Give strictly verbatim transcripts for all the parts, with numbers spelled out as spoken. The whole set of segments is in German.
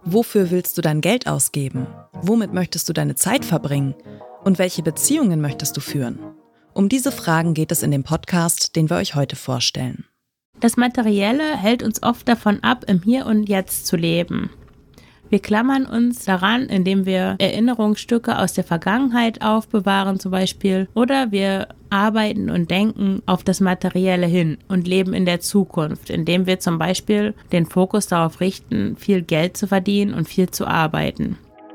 Wofür willst du dein Geld ausgeben? Womit möchtest du deine Zeit verbringen? Und welche Beziehungen möchtest du führen? Um diese Fragen geht es in dem Podcast, den wir euch heute vorstellen. Das Materielle hält uns oft davon ab, im Hier und Jetzt zu leben. Wir klammern uns daran, indem wir Erinnerungsstücke aus der Vergangenheit aufbewahren zum Beispiel, oder wir arbeiten und denken auf das Materielle hin und leben in der Zukunft, indem wir zum Beispiel den Fokus darauf richten, viel Geld zu verdienen und viel zu arbeiten.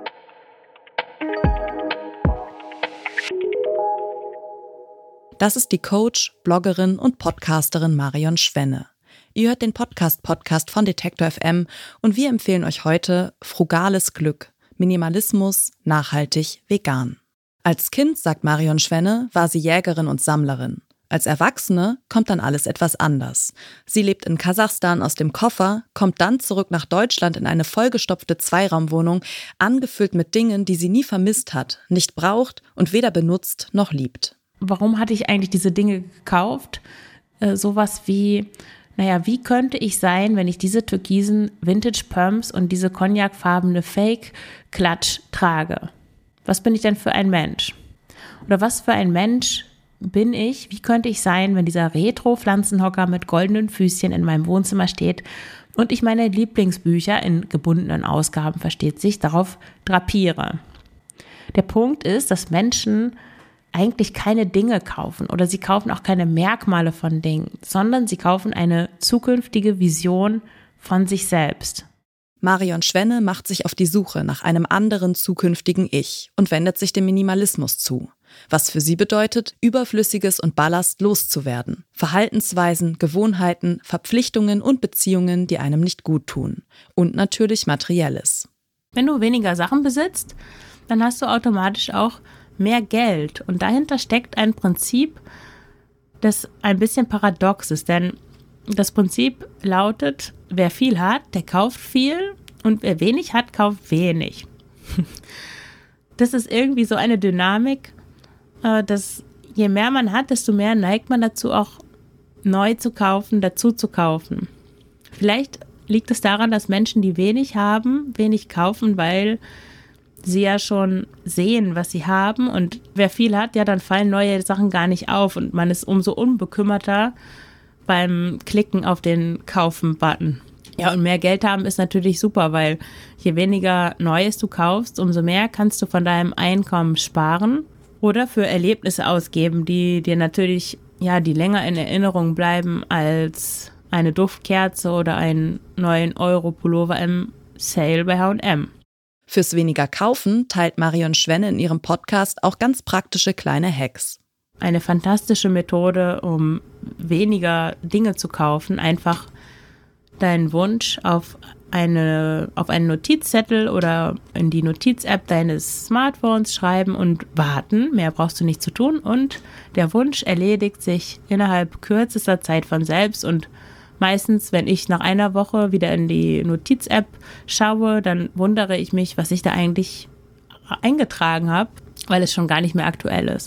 Das ist die Coach, Bloggerin und Podcasterin Marion Schwenne. Ihr hört den Podcast-Podcast von Detektor F M und wir empfehlen euch heute Frugales Glück, Minimalismus, nachhaltig, vegan. Als Kind, sagt Marion Schwenne, war sie Jägerin und Sammlerin. Als Erwachsene kommt dann alles etwas anders. Sie lebt in Kasachstan aus dem Koffer, kommt dann zurück nach Deutschland in eine vollgestopfte Zweiraumwohnung, angefüllt mit Dingen, die sie nie vermisst hat, nicht braucht und weder benutzt noch liebt. Warum hatte ich eigentlich diese Dinge gekauft? Äh, sowas wie... Naja, wie könnte ich sein, wenn ich diese türkisen Vintage-Pumps und diese cognacfarbene Fake-Klatsch trage? Was bin ich denn für ein Mensch? Oder was für ein Mensch bin ich? Wie könnte ich sein, wenn dieser Retro-Pflanzenhocker mit goldenen Füßchen in meinem Wohnzimmer steht und ich meine Lieblingsbücher in gebundenen Ausgaben, versteht sich, darauf drapiere? Der Punkt ist, dass Menschen eigentlich keine Dinge kaufen oder sie kaufen auch keine Merkmale von Dingen, sondern sie kaufen eine zukünftige Vision von sich selbst. Marion Schwenne macht sich auf die Suche nach einem anderen zukünftigen Ich und wendet sich dem Minimalismus zu. Was für sie bedeutet, Überflüssiges und Ballast loszuwerden. Verhaltensweisen, Gewohnheiten, Verpflichtungen und Beziehungen, die einem nicht gut tun. Und natürlich Materielles. Wenn du weniger Sachen besitzt, dann hast du automatisch auch mehr Geld. Und dahinter steckt ein Prinzip, das ein bisschen paradox ist. Denn das Prinzip lautet, wer viel hat, der kauft viel und wer wenig hat, kauft wenig. Das ist irgendwie so eine Dynamik, dass je mehr man hat, desto mehr neigt man dazu, auch neu zu kaufen, dazu zu kaufen. Vielleicht liegt es daran, dass Menschen, die wenig haben, wenig kaufen, weil sie ja schon sehen, was sie haben, und wer viel hat, ja, dann fallen neue Sachen gar nicht auf und man ist umso unbekümmerter beim Klicken auf den Kaufen-Button. Ja, und mehr Geld haben ist natürlich super, weil je weniger Neues du kaufst, umso mehr kannst du von deinem Einkommen sparen oder für Erlebnisse ausgeben, die dir natürlich, ja, die länger in Erinnerung bleiben als eine Duftkerze oder einen neuen Euro-Pullover im Sale bei H und M. Fürs weniger Kaufen teilt Marion Schwenne in ihrem Podcast auch ganz praktische kleine Hacks. Eine fantastische Methode, um weniger Dinge zu kaufen, einfach deinen Wunsch auf eine auf einen Notizzettel oder in die Notiz-App deines Smartphones schreiben und warten. Mehr brauchst du nicht zu tun und der Wunsch erledigt sich innerhalb kürzester Zeit von selbst. Und meistens, wenn ich nach einer Woche wieder in die Notiz-App schaue, dann wundere ich mich, was ich da eigentlich eingetragen habe, weil es schon gar nicht mehr aktuell ist.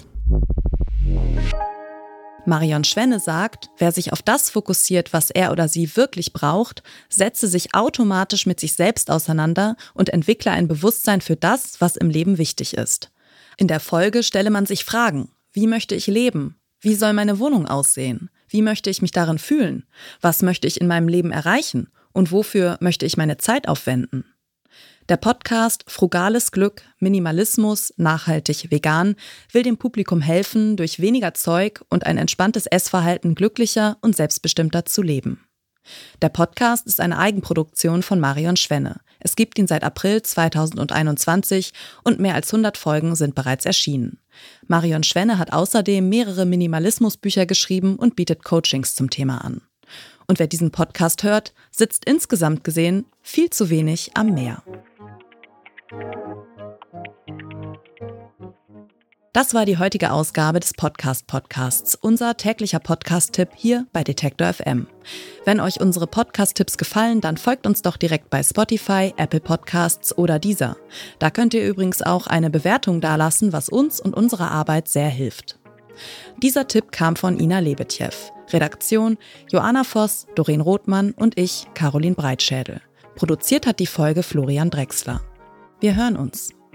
Marion Schwenne sagt, wer sich auf das fokussiert, was er oder sie wirklich braucht, setze sich automatisch mit sich selbst auseinander und entwickle ein Bewusstsein für das, was im Leben wichtig ist. In der Folge stelle man sich Fragen: Wie möchte ich leben? Wie soll meine Wohnung aussehen? Wie möchte ich mich darin fühlen? Was möchte ich in meinem Leben erreichen? Und wofür möchte ich meine Zeit aufwenden? Der Podcast Frugales Glück, Minimalismus, nachhaltig, vegan will dem Publikum helfen, durch weniger Zeug und ein entspanntes Essverhalten glücklicher und selbstbestimmter zu leben. Der Podcast ist eine Eigenproduktion von Marion Schwenne. Es gibt ihn seit April zweitausendeinundzwanzig und mehr als hundert Folgen sind bereits erschienen. Marion Schwenne hat außerdem mehrere Minimalismusbücher geschrieben und bietet Coachings zum Thema an. Und wer diesen Podcast hört, sitzt insgesamt gesehen viel zu wenig am Meer. Das war die heutige Ausgabe des Podcast-Podcasts, unser täglicher Podcast-Tipp hier bei Detektor F M. Wenn euch unsere Podcast-Tipps gefallen, dann folgt uns doch direkt bei Spotify, Apple Podcasts oder Deezer. Da könnt ihr übrigens auch eine Bewertung dalassen, was uns und unserer Arbeit sehr hilft. Dieser Tipp kam von Ina Lebetjew. Redaktion Joanna Voss, Doreen Rothmann und ich, Caroline Breitschädel. Produziert hat die Folge Florian Drexler. Wir hören uns.